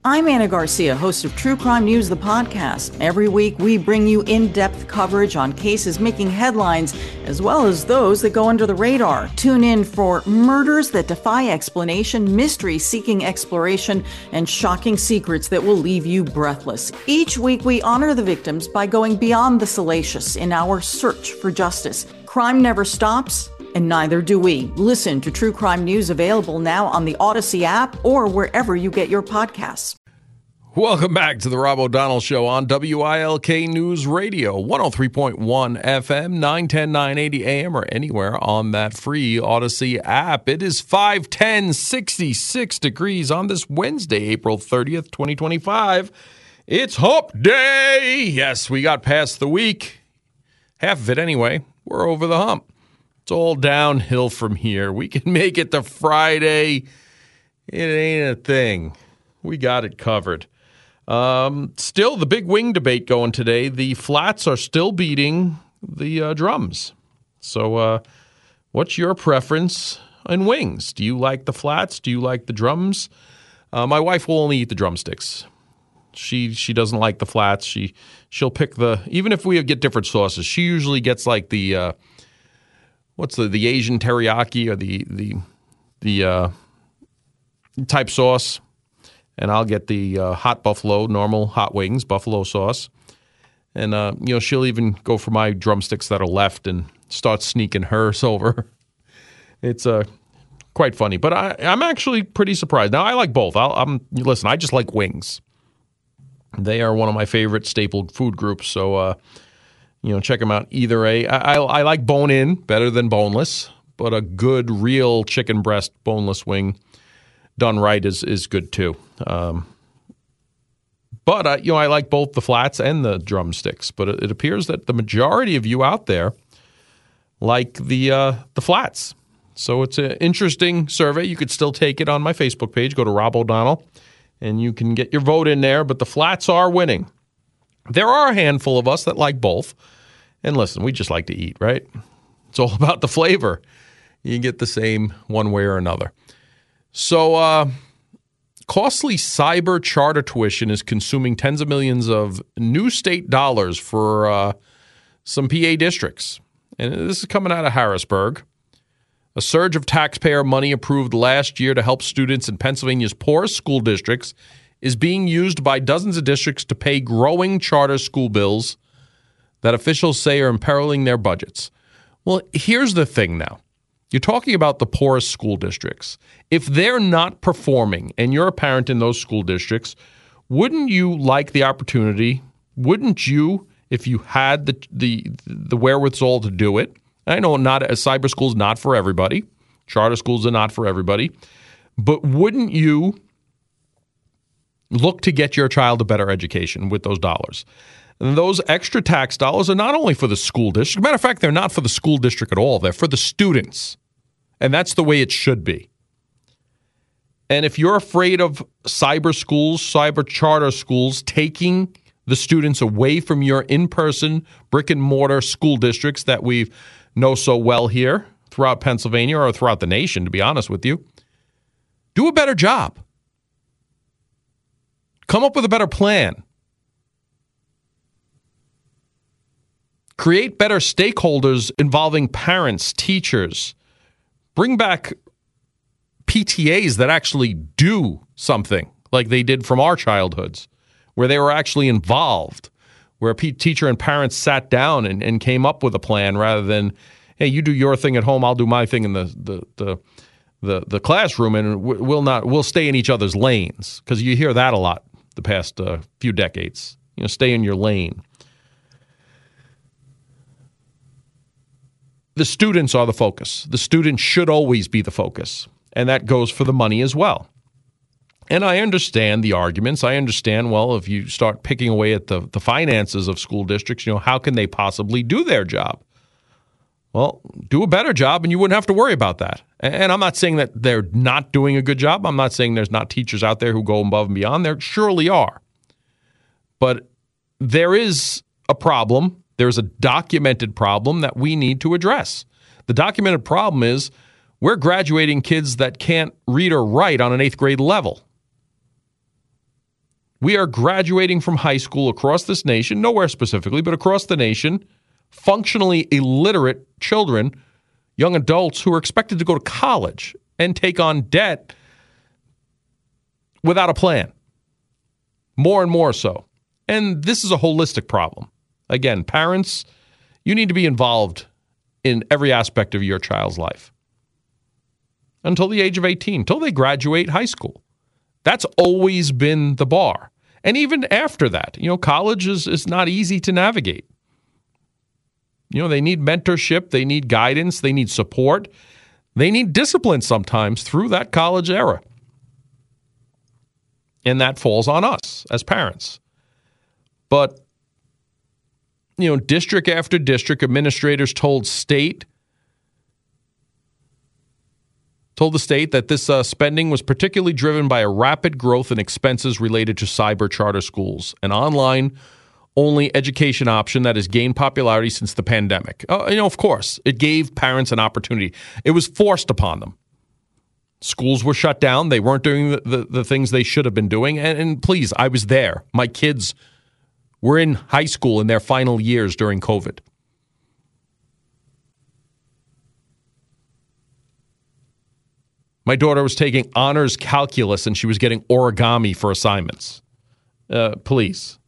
I'm Anna Garcia, host of True Crime News, the podcast. Every week, we bring you in-depth coverage on cases making headlines, as well as those that go under the radar. Tune in for murders that defy explanation, mystery seeking exploration, and shocking secrets that will leave you breathless. Each week, we honor the victims by going beyond the salacious in our search for justice. Crime never stops, and neither do we. Listen to True Crime News, available now on the Odyssey app or wherever you get your podcasts. Welcome back to the Rob O'Donnell Show on WILK News Radio, 103.1 FM, 910, 980 AM, or anywhere on that free Odyssey app. It is 5:10, 66 degrees on this Wednesday, April 30th, 2025. It's Hump Day. Yes, we got past the week. Half of it anyway. We're over the hump. It's all downhill from here. We can make it to Friday. It ain't a thing. We got it covered. Still, the big wing debate going today. The flats are still beating the drums. So what's your preference in wings? Do you like the flats? Do you like the drums? My wife will only eat the drumsticks. She doesn't like the flats. She'll pick even if we get different sauces, she usually gets like the what's the Asian teriyaki or the type sauce. And I'll get the hot buffalo, normal hot wings, buffalo sauce. And, she'll even go for my drumsticks that are left and start sneaking hers over. It's quite funny. But I'm actually pretty surprised. Now, I like both. Listen, I just like wings. They are one of my favorite staple food groups. So, check them out either way. I like bone-in better than boneless. But a good, real chicken breast boneless wing done right is good too. But I like both the flats and the drumsticks. But it appears that the majority of you out there like the flats. So it's an interesting survey. You could still take it on my Facebook page. Go to Rob O'Donnell, and you can get your vote in there. But the flats are winning. There are a handful of us that like both. And listen, we just like to eat, right? It's all about the flavor. You get the same one way or another. So costly cyber charter tuition is consuming tens of millions of new state dollars for some PA districts. And this is coming out of Harrisburg. A surge of taxpayer money approved last year to help students in Pennsylvania's poorest school districts is being used by dozens of districts to pay growing charter school bills that officials say are imperiling their budgets. Well, here's the thing now. You're talking about the poorest school districts. If they're not performing and you're a parent in those school districts, wouldn't you like the opportunity? Wouldn't you, if you had the wherewithal to do it? I know a cyber school is not for everybody. Charter schools are not for everybody. But wouldn't you look to get your child a better education with those dollars? And those extra tax dollars are not only for the school district. Matter of fact, they're not for the school district at all. They're for the students. And that's the way it should be. And if you're afraid of cyber schools, cyber charter schools taking the students away from your in-person brick and mortar school districts that we know so well here throughout Pennsylvania or throughout the nation, to be honest with you, do a better job. Come up with a better plan. Create better stakeholders involving parents, teachers. Bring back PTAs that actually do something like they did from our childhoods, where they were actually involved, where a teacher and parents sat down and came up with a plan rather than, hey, you do your thing at home, I'll do my thing in the classroom, and we'll stay in each other's lanes, because you hear that a lot the past few decades. Stay in your lane. The students are the focus. The students should always be the focus. And that goes for the money as well. And I understand the arguments. I understand, well, if you start picking away at the finances of school districts, how can they possibly do their job? Well, do a better job and you wouldn't have to worry about that. And I'm not saying that they're not doing a good job. I'm not saying there's not teachers out there who go above and beyond. There surely are. But there is a problem. There's a documented problem that we need to address. The documented problem is we're graduating kids that can't read or write on an 8th grade level. We are graduating from high school across this nation, nowhere specifically, but across the nation, functionally illiterate children, young adults who are expected to go to college and take on debt without a plan. More and more so. And this is a holistic problem. Again, parents, you need to be involved in every aspect of your child's life until the age of 18, until they graduate high school. That's always been the bar. And even after that, college is not easy to navigate. They need mentorship, they need guidance, they need support, they need discipline sometimes through that college era. And that falls on us as parents. But, district after district, administrators told the state that this spending was particularly driven by a rapid growth in expenses related to cyber charter schools, an online-only education option that has gained popularity since the pandemic. Of course, it gave parents an opportunity. It was forced upon them. Schools were shut down. They weren't doing the things they should have been doing. And please, I was there. My kids were in high school in their final years during COVID. My daughter was taking honors calculus and she was getting origami for assignments. Please.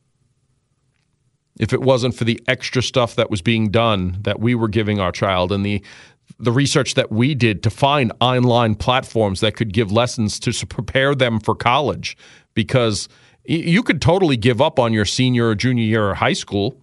If it wasn't for the extra stuff that was being done that we were giving our child and the research that we did to find online platforms that could give lessons to prepare them for college, because you could totally give up on your senior or junior year of high school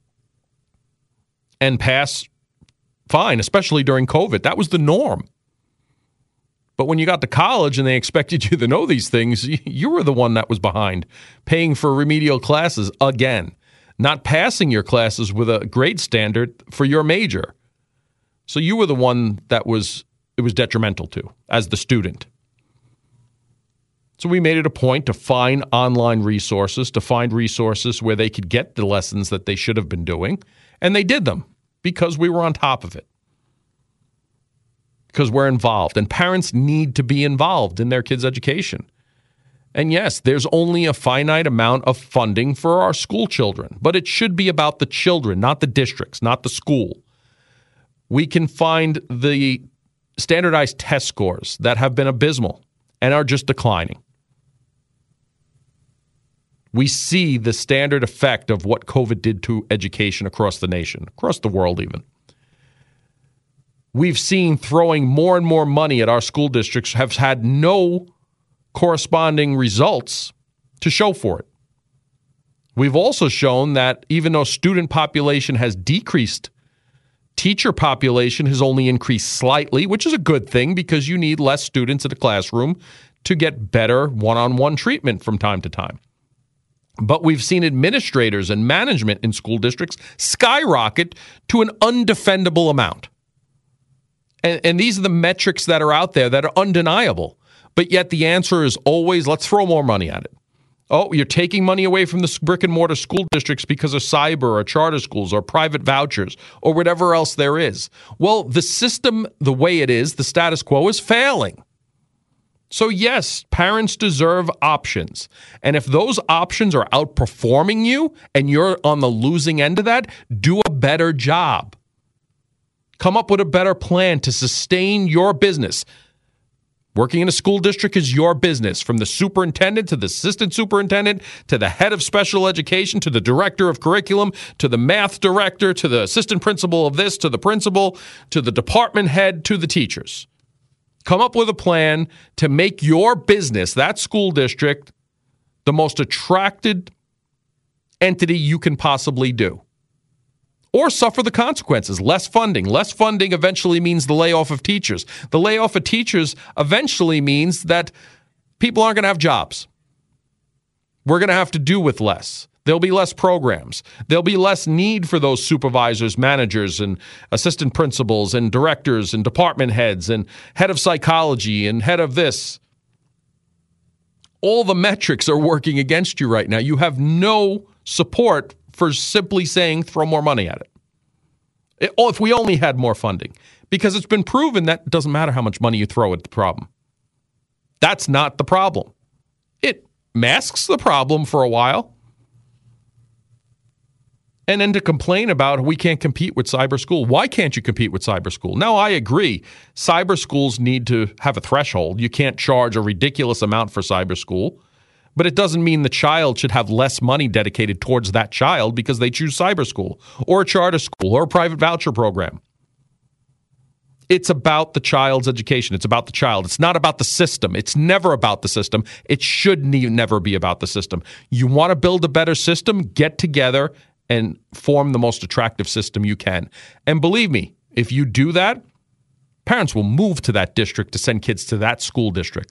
and pass fine, especially during COVID. That was the norm. But when you got to college and they expected you to know these things, you were the one that was behind, paying for remedial classes again, not passing your classes with a grade standard for your major. So you were the one that it was detrimental to as the student. So we made it a point to find online resources, to find resources where they could get the lessons that they should have been doing, and they did them because we were on top of it. Because we're involved, and parents need to be involved in their kids' education. And yes, there's only a finite amount of funding for our school children, but it should be about the children, not the districts, not the school. We can find the standardized test scores that have been abysmal and are just declining. We see the standard effect of what COVID did to education across the nation, across the world even. We've seen throwing more and more money at our school districts have had no corresponding results to show for it. We've also shown that even though student population has decreased, teacher population has only increased slightly, which is a good thing because you need less students in a classroom to get better one-on-one treatment from time to time. But we've seen administrators and management in school districts skyrocket to an undefendable amount. And these are the metrics that are out there that are undeniable. But yet the answer is always, let's throw more money at it. Oh, you're taking money away from the brick and mortar school districts because of cyber or charter schools or private vouchers or whatever else there is. Well, the system, the way it is, the status quo is failing. So yes, parents deserve options. And if those options are outperforming you and you're on the losing end of that, do a better job. Come up with a better plan to sustain your business. Working in a school district is your business, from the superintendent to the assistant superintendent to the head of special education to the director of curriculum to the math director to the assistant principal of this to the principal to the department head to the teachers. Come up with a plan to make your business, that school district, the most attracted entity you can possibly do. Or suffer the consequences. Less funding. Less funding eventually means the layoff of teachers. The layoff of teachers eventually means that people aren't going to have jobs. We're going to have to do with less. There'll be less programs. There'll be less need for those supervisors, managers, and assistant principals, and directors, and department heads, and head of psychology, and head of this. All the metrics are working against you right now. You have no support for simply saying throw more money at it. If we only had more funding. Because it's been proven that it doesn't matter how much money you throw at the problem. That's not the problem. It masks the problem for a while. And then to complain about we can't compete with cyber school. Why can't you compete with cyber school? Now, I agree. Cyber schools need to have a threshold. You can't charge a ridiculous amount for cyber school. But it doesn't mean the child should have less money dedicated towards that child because they choose cyber school or a charter school or a private voucher program. It's about the child's education. It's about the child. It's not about the system. It's never about the system. It should never be about the system. You want to build a better system? Get together and form the most attractive system you can. And believe me, if you do that, parents will move to that district to send kids to that school district.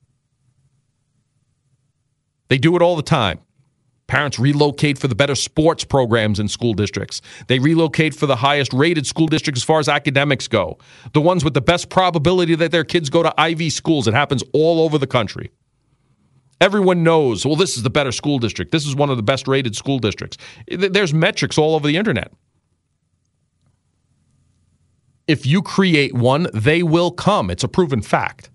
They do it all the time. Parents relocate for the better sports programs in school districts. They relocate for the highest rated school districts as far as academics go. The ones with the best probability that their kids go to Ivy schools. It happens all over the country. Everyone knows, well, this is the better school district. This is one of the best rated school districts. There's metrics all over the internet. If you create one, they will come. It's a proven fact.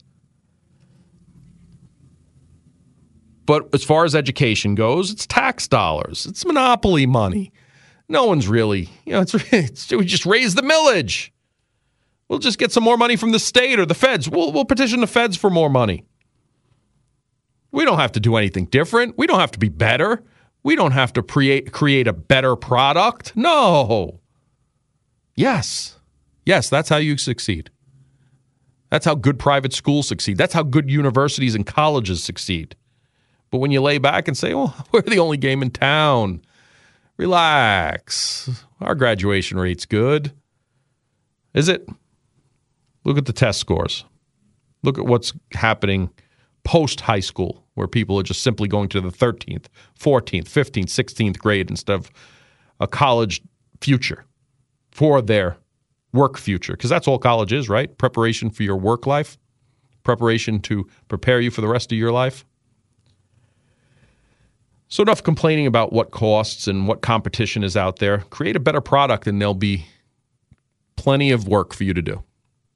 But as far as education goes, it's tax dollars. It's monopoly money. No one's really, we just raise the millage. We'll just get some more money from the state or the feds. We'll petition the feds for more money. We don't have to do anything different. We don't have to be better. We don't have to create a better product. No. Yes, that's how you succeed. That's how good private schools succeed. That's how good universities and colleges succeed. But when you lay back and say, well, we're the only game in town, relax. Our graduation rate's good. Is it? Look at the test scores. Look at what's happening post-high school, where people are just simply going to the 13th, 14th, 15th, 16th grade instead of a college future for their work future. Because that's all college is, right? Preparation for your work life, preparation to prepare you for the rest of your life. So enough complaining about what costs and what competition is out there. Create a better product and there'll be plenty of work for you to do.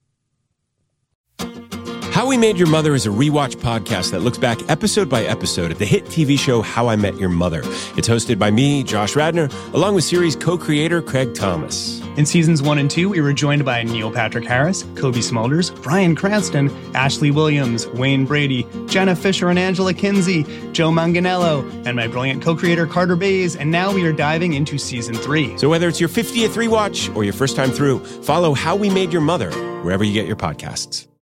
How We Made Your Mother is a rewatch podcast that looks back episode by episode at the hit TV show How I Met Your Mother. It's hosted by me, Josh Radnor, along with series co-creator Craig Thomas. In seasons 1 and 2, we were joined by Neil Patrick Harris, Kobe Smulders, Bryan Cranston, Ashley Williams, Wayne Brady, Jenna Fisher and Angela Kinsey, Joe Manganiello, and my brilliant co-creator Carter Bays. And now we are diving into season 3. So whether it's your 50th rewatch or your first time through, follow How We Made Your Mother wherever you get your podcasts.